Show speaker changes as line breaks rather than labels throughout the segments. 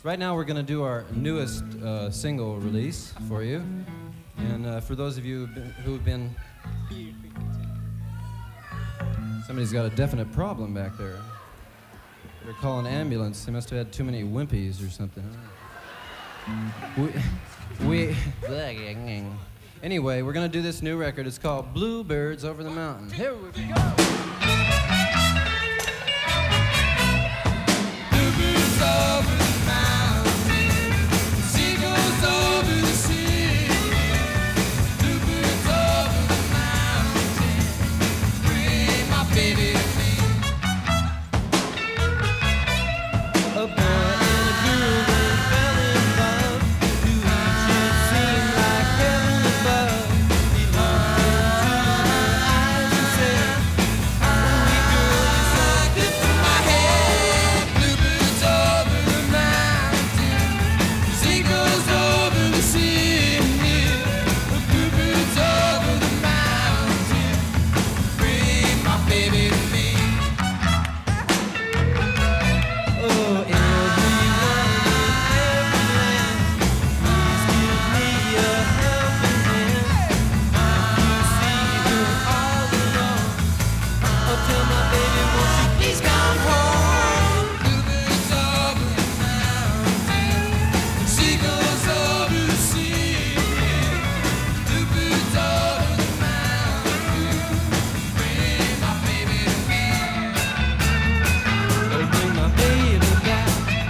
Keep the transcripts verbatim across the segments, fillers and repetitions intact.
Right now we're going to do our newest uh, single release for you. And uh, for those of you who have been... Somebody's got a definite problem back there. They're calling an ambulance. They must have had too many wimpies or something. We... we anyway, we're going to do this new record. It's called Bluebirds Over the Mountain. Here we go! Bluebirds over the mountain, seagulls over the sea, bluebirds over the mountain, bring my baby to me. A boy and a girl, they fell in love. To each it seemed like heaven above. He looked into her eyes and said, "Only girl, you're so good for my head." Bluebirds over the mountain, seagulls over the sea, bluebirds over the mountain, bring my baby to me. Oh, everyone in every land, please give me a helping hand. If you see her all alone, oh, tell my baby, won't you please come home? Bluebirds over the mountain, seagulls over the sea, bluebirds over the mountain, bring my baby to me. Oh, bring my baby back.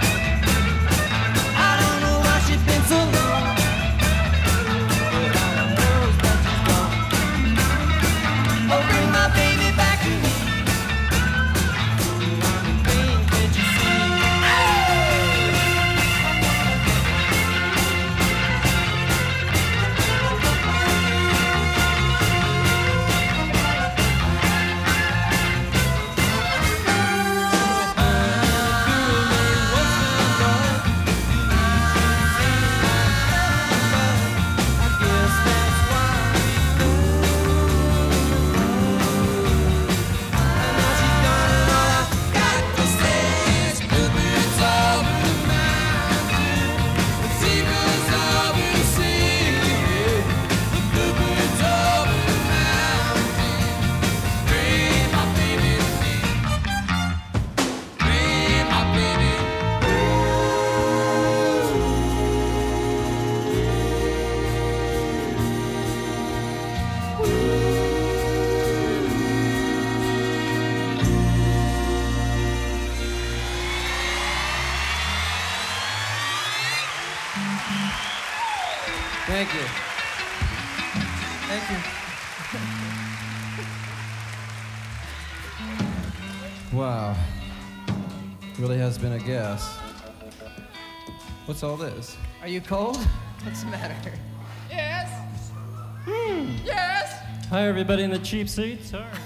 I don't know why she's been so long, but all I know is that she's gone. Oh, bring my baby back to me. I'm in pain, can't you see? Thank you. Thank you. Wow. Really has been a guess. What's all this?
Are you cold? What's the matter?
Yes. Yes.
Hi, everybody in the cheap seats. All right.